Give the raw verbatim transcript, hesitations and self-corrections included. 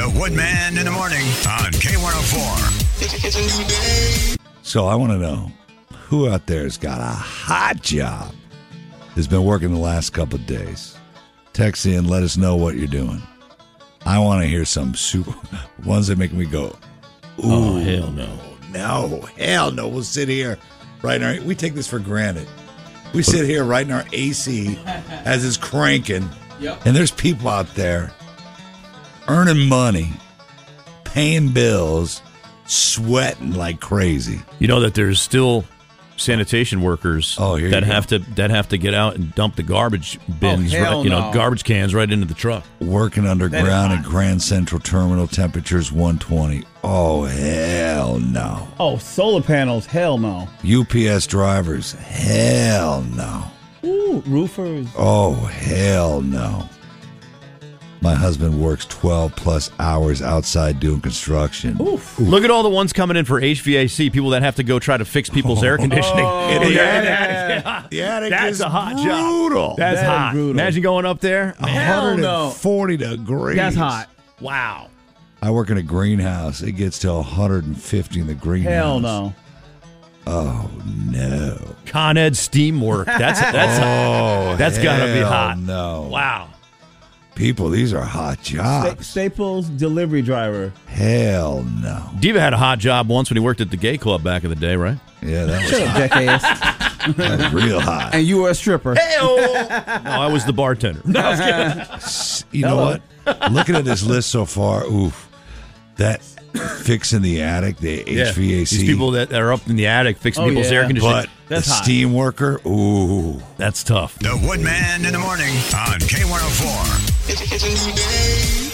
The Woodman in the morning on K one oh four. It's, it's a new day. So I want to know who out there has got a hot job, has been working the last couple of days. Text in, let us know what you're doing. I want to hear some super ones that make me go, ooh, oh, hell no. No, hell no. We'll sit here right in our, we take this for granted. We sit here right in our A C as it's cranking, yep. And there's people out there earning money, paying bills, sweating like crazy. You know that there's still sanitation workers oh, here that you have go. to that have to get out and dump the garbage bins, oh, right, you know, no. garbage cans right into the truck. Working underground at Grand Central Terminal, temperatures one twenty. Oh, hell no. Oh, solar panels, hell no. U P S drivers, hell no. Ooh, roofers. Oh, hell no. My husband works twelve plus hours outside doing construction. Oof. Look at all the ones coming in for H V A C, people that have to go try to fix people's air conditioning. Oh, in the yeah. attic. Yeah. The attic That's is a hot brutal. job. That's That is hot. brutal. Imagine going up there. Hell no. one forty degrees. That's hot. Wow. I work in a greenhouse. It gets to one hundred fifty in the greenhouse. Hell no. Oh, no. Con Ed steam work. That's that's Oh, that's got to be hell hot. no. Wow. People, these are hot Sta- jobs. Staples delivery driver. Hell no. Diva had a hot job once when he worked at the gay club back in the day, right? Yeah, that was, Shut up, jackass. that was real hot. And you were a stripper. No, I was the bartender. No, I was kidding. You know Hello. what? Looking at this list so far, oof, that fixing the attic, the Yeah. H V A C. These people that are up in the attic fixing Oh, people's yeah. air conditioning. but That's the hot. steam worker, ooh. That's tough. The Woodman in the morning on K one oh four. It's, it's a new day.